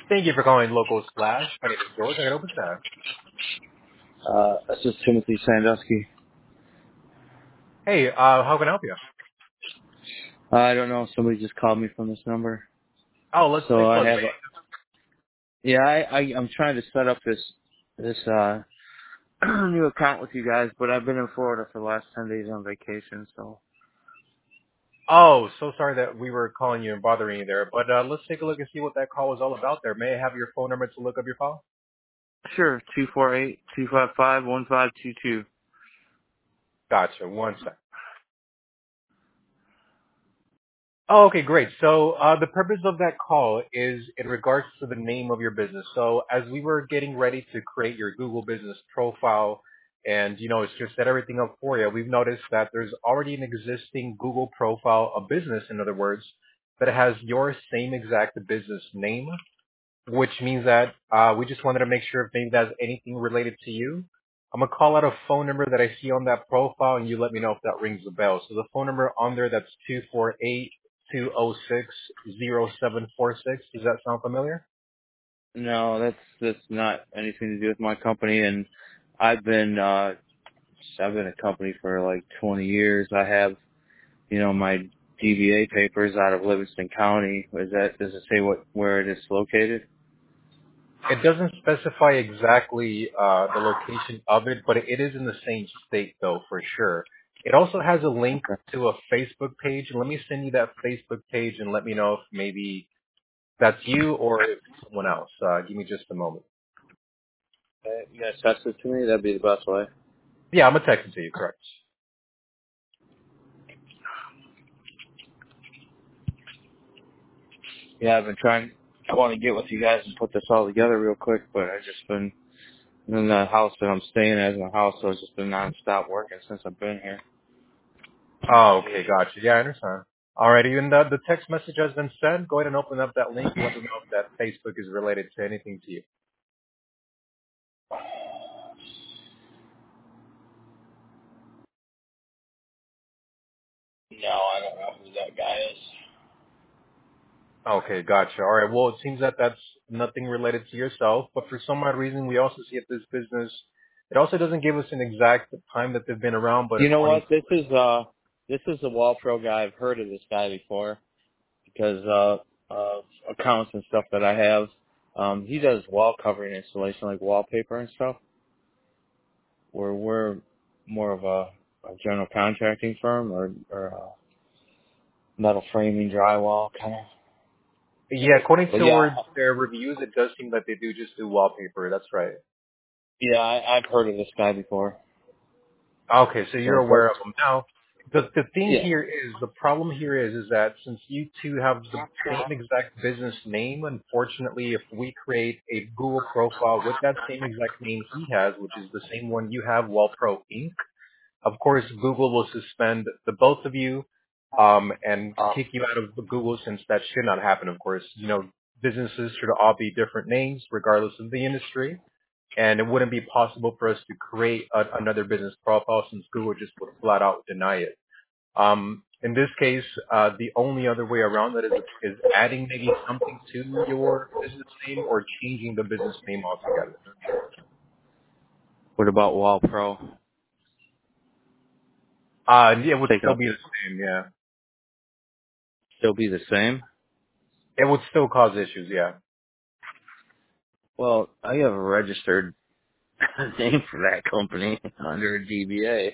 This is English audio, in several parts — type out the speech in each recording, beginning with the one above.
Thank you for calling Local Splash. My name is George. I can open that. This is Timothy Sandusky. Hey, how can I help you? I don't know. Somebody just called me from this number. Oh, let's So take a I look. have, I'm trying to set up this new account with you guys, but I've been in Florida for the last 10 days on vacation, so. Oh, so sorry that we were calling you and bothering you there, but let's take a look and see what that call was all about there. May I have your phone number to look up your file? Sure, 248-255-1522. Gotcha. One sec. Oh, okay, great. So the purpose of that call is in regards to the name of your business. So as we were getting ready to create your Google business profile and, it's just set everything up for you, we've noticed that there's already an existing Google profile, a business, in other words, that has your same exact business name, which means that we just wanted to make sure if maybe that's anything related to you. I'm going to call out a phone number that I see on that profile, and you let me know if that rings a bell. So the phone number on there, that's 248-206-0746. Does that sound familiar? No, that's not anything to do with my company, and I've been a company for like 20 years. I have, my DBA papers out of Livingston County. Does it say where it is located? It doesn't specify exactly the location of it, but it is in the same state, though, for sure. It also has a link to a Facebook page. Let me send you that Facebook page and let me know if maybe that's you or if it's someone else. Give me just a moment. You guys text it to me? That'd be the best way. Yeah, I'm going to text it to you, correct. Yeah, I've been trying. I want to get with you guys and put this all together real quick, but I've just been in the house that I'm staying at in the house, so it's just been nonstop working since I've been here. Oh, okay, gotcha. Yeah, I understand. Alrighty, and the text message has been sent. Go ahead and open up that link. Let me know if that Facebook is related to anything to you. No, I don't know who that guy is. Okay, gotcha. All right. Well, it seems that that's nothing related to yourself, but for some odd reason, we also see if this business, it also doesn't give us an exact time that they've been around, but You know according what? This is the Wall Pro guy. I've heard of this guy before because accounts and stuff that I have. He does wall covering installation, like wallpaper and stuff. Where we're more of a general contracting firm or metal framing, drywall kind of. yeah, according But yeah, towards their reviews, it does seem that they do just do wallpaper. That's right. I've heard of this guy before. Okay, so you're So, but aware of them. Now, the thing yeah, here is, the problem here is that since you two have the same exact business name, unfortunately, if we create a Google profile with that same exact name he has, which is the same one you have, WellPro Inc., of course, Google will suspend the both of you and kick you out of Google since that should not happen, of course. Businesses should all be different names regardless of the industry. And it wouldn't be possible for us to create another business profile since Google just would flat out deny it. In this case, the only other way around that is adding maybe something to your business name or changing the business name altogether. what about Wall Pro? Yeah, it would Take still out, be the same, yeah. still be the same. It would still cause issues, yeah. Well, I have a registered name for that company under a DBA.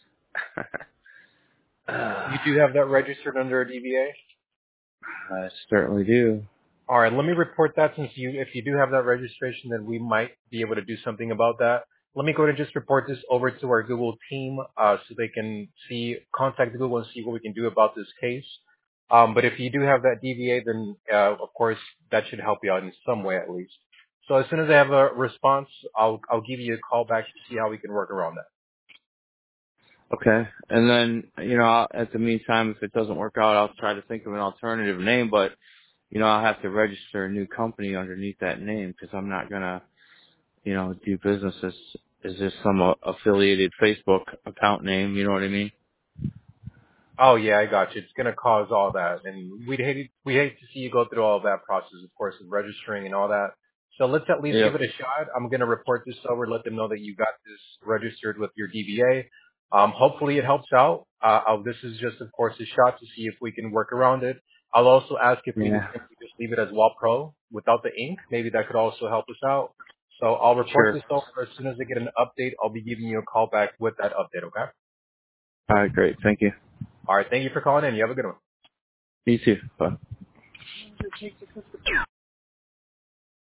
You do have that registered under a DBA? I certainly do. All right, let me report that if you do have that registration, then we might be able to do something about that. Let me go ahead and just report this over to our Google team so they can contact Google and see what we can do about this case. But if you do have that DBA, then of course that should help you out in some way at least. So as soon as I have a response, I'll give you a call back to see how we can work around that. Okay, and then at the meantime, if it doesn't work out, I'll try to think of an alternative name. But I'll have to register a new company underneath that name because I'm not gonna do business as just some affiliated Facebook account name. You know what I mean? Oh yeah, I got you. It's gonna cause all that, and we hate to see you go through all of that process, of course, of registering and all that. So let's at least give Yep. it a shot. I'm gonna report this over, let them know that you got this registered with your DBA. Hopefully it helps out. This is just, of course, a shot to see if we can work around it. I'll also ask if we could Yeah. simply just leave it as Wall Pro without the ink. Maybe that could also help us out. So I'll report Sure. this over as soon as I get an update. I'll be giving you a call back with that update. Okay. All right, great. Thank you. All right. Thank you for calling in. You have a good one. You too. Bye.